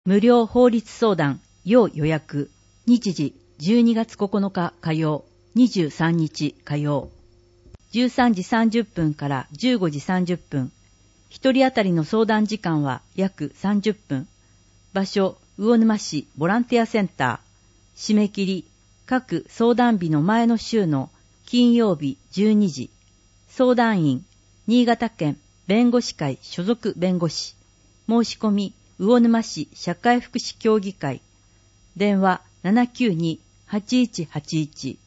無料法律相談要予約。日時12月9日火曜、23日火曜。13時30分から15時30分。一人当たりの相談時間は約30分。場所、魚沼市ボランティアセンター。締め切り、各相談日の前の週の金曜日12時。相談員、新潟県弁護士会所属弁護士。申し込み、魚沼市社会福祉協議会。電話792-8181。